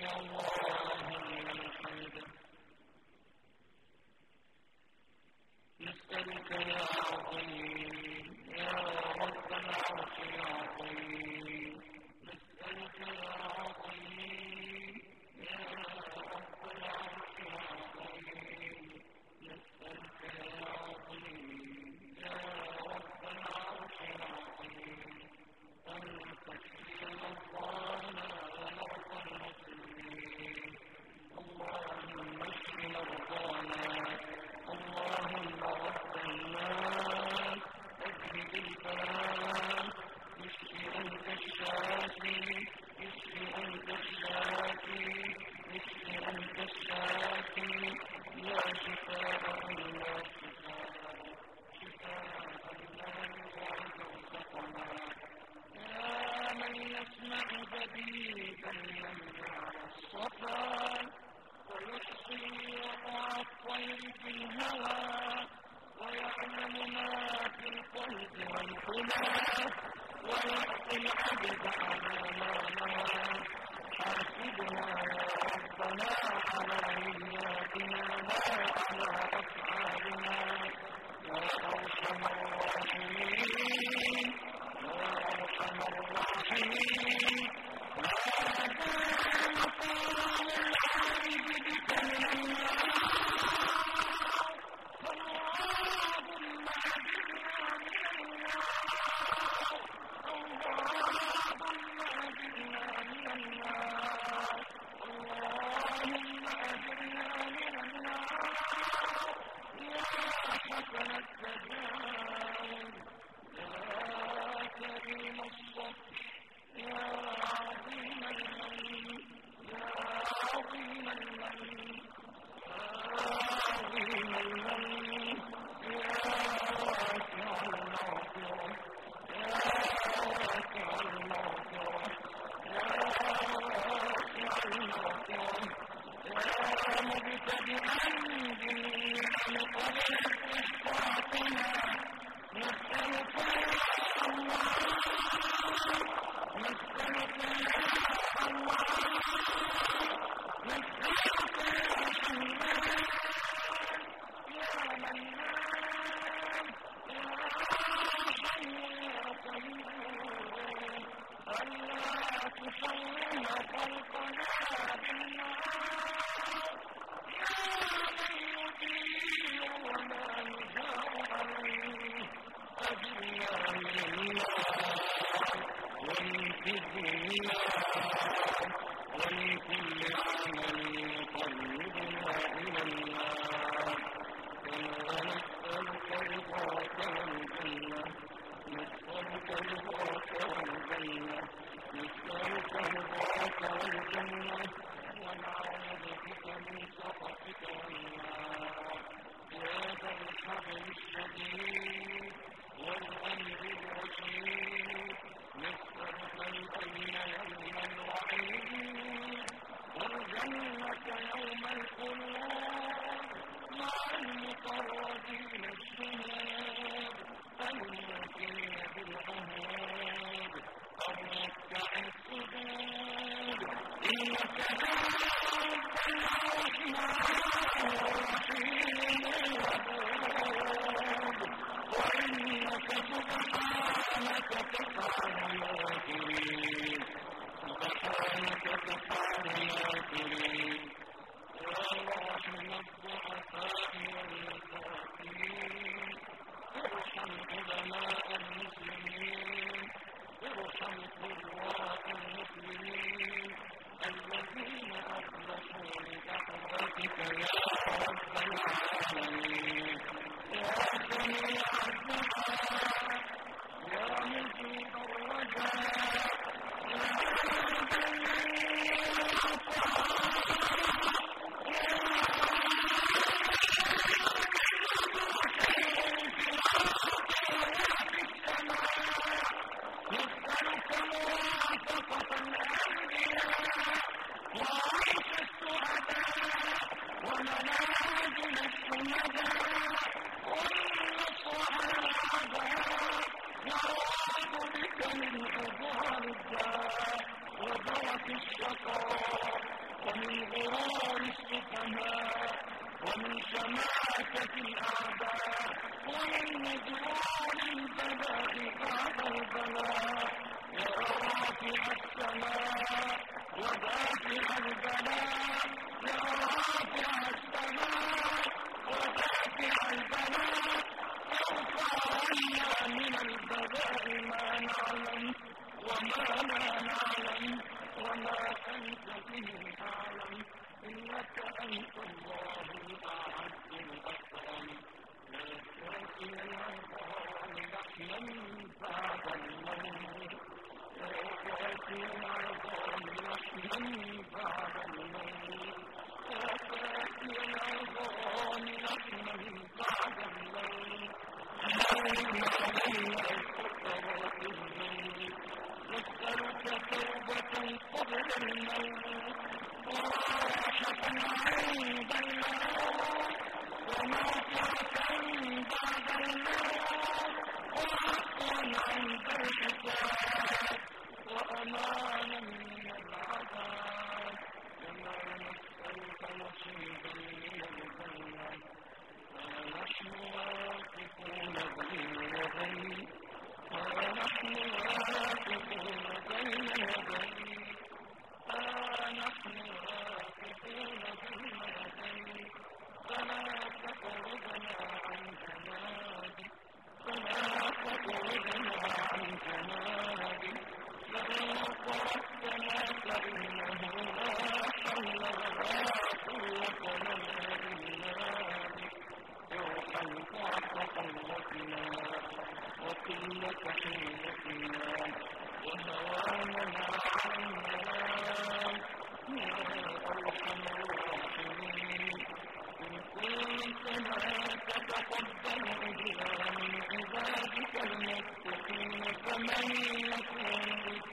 نسألك يا عظيم يا رب العرش العظيم نسألك يا عظيم يا رب العرش العظيم نسألك يا عظيم يا رب العرش العظيم أن تشفي مرضانا ومرضى المسلمين اللهم اشف مرضانا اللهم رب الناس اذهب الباس اشف انت الشافي اشف انت الشافي اشف انت الشافي لا شفاء الا شفاء شفاء لا يغادر سقما يا من يسمع بديد اليمنع الصفا ويحصي وقع الطير في الهوى ويعلم ما في القلب والحنى ويعطي العبد على ما نوى حاسبنا يا ربنا على نياتنا لا على أفعالنا يا أرحم الراحمين يا أرحم الراحمين هذا مقام العارف بك من النار اللهم أجرنا من النار اللهم أجرنا من النار اللهم أجرنا من النار يا حسن التجاوز يا كريم الصبر يا عظيم المن يا عظيم المن يا عظيم المن يا واسع المغفرة يا واسع المغفرة يا واسع المغفرة يا مبتدئا بالنعم قبل استحقاقنا نسألك يا الله نسألك يا الله نسألك يا حنان يا منان يا حي يا قيوم ألا تسلم خلقنا بالنار يا من يجير ولا يجار عليه أجرنا من النار ومن خزي النار ومن كل عمل يقربنا إلى النار كما نسألك رضاك والجنة نسألك رضاك والجنة نسألك رضاك والجنة ونعوذ بك من سخطك والنار يا ذا الحبل الشديد والأمر الرشيد نسألك الأمن يوم الوعيد والجنة يوم الخلود مع المقربين الشهود الموفين بالعهود الركع السجود إنك يا رب الرحمن الرحيم الودود وإنك سبحانك تفعل ما تريد سبحانك تفعل ما تريد يا راحم الضعفاء والمساكين ارحم علماء المسلمين ارحم قراء المسلمين الذين أخلصوا لدعوتك يا رب العالمين يا سميع الدعاء يا مجيب الرجاء يا جميل نسألك موافقة الأنبياء وعيش السعداء ومنازل الشهداء والنصر على الأعداء نعوذ بك من حضور الداء ودرك الشقاء ومن غرور السفهاء ومن شماتة الأعداء ومن نزول البلاء بعد البلاء يا رافع السماء ودافع البلاء يا رافع السماء ودافع البلاء ارفع عنا من البلاء ما نعلم وما لا نعلم وما أنت به أعلم إنك أنت الله الأعز الأكرم لا تأتي العظام لحما بعد الموت لا تأتي العظام لحما بعد الموت لا تأتي العظام لحما بعد الموت اللهم علينا سكرات الموت نسألك توبة قبل الموت وراحة عند الموت ومغفرة بعد الموت وعفوا عند الحساب وأمانا من العذاب كما نسألك نصيبا من الجنة ونحن واقفون بين يديك ونحن واقفون بين يديك نحن واقفون بين يديك فلا تطردنا عن جنابك فلا تطردنا عن جنابك فإن طردتنا فإنه لا حول ولا قوة لنا إلا بك ارحم ضعف قوتنا وقلة حيلتنا وهواننا عنا يا أرحم الراحمين إن كنت ما تتقبل إلا من عبادك المتقين فمن يكون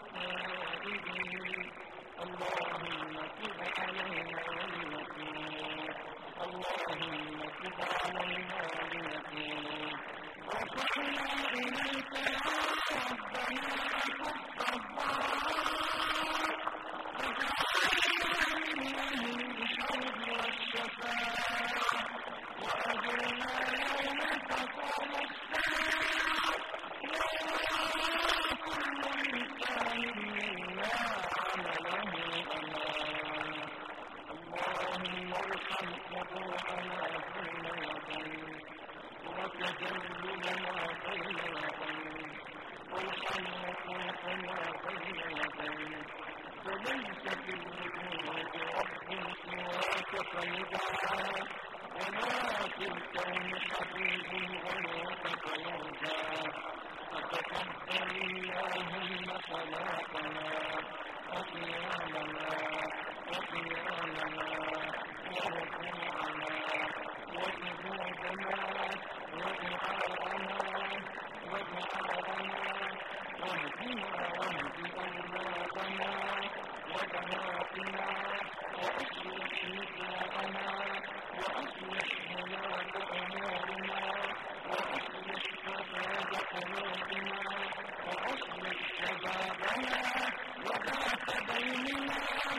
للتائبين اللهم تب علينا لنتوب اللهم تب علينا لنتوب رفعنا إليك يا ربنا كف الضار وجعلنا من أهل الحوض والشفاعة وأجرنا يوم تقوم الساعة يوم كل إنسان منا عمله أمانة اللهم ارحم خضوعنا بين يديك وتجللنا بين يديك وارحم وقوفنا بين يديك فليس في الوجود رب سواك فيدعى وما في الكون حبيب غيرك فيرجى فتقبل اللهم صلاتنا وصيامنا وركوعنا وسجودنا ودعاءنا واهدنا واهد أولادنا وبناتنا وأصلح نساءنا وأصلح ولاة أمورنا وأصلح فساد قلوبنا وأصلح شبابنا وذات بيننا